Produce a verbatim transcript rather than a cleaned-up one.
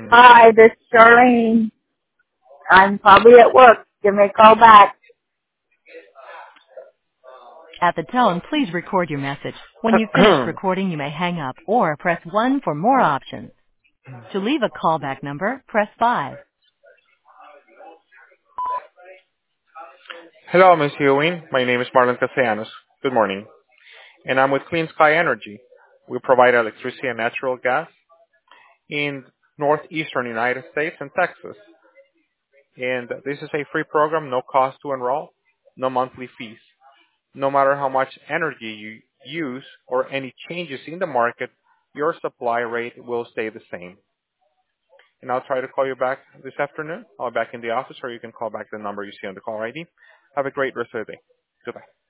Hi, this is Charlene. I'm probably at work. Give me a call back. At the tone, please record your message. When you've finished recording, you may hang up or press one for more options. To leave a callback number, press five. Hello, Miss Ewing. My name is Marlon Castellanos. Good morning. And I'm with Clean Sky Energy. We provide electricity and natural gas in northeastern United States and Texas. And this is a free program, no cost to enroll, no monthly fees. No matter how much energy you use or any changes in the market, your supply rate will stay the same. And I'll try to call you back this afternoon. I'll be back in the office, or you can call back the number you see on the call I D. Have a great rest of the day. Goodbye.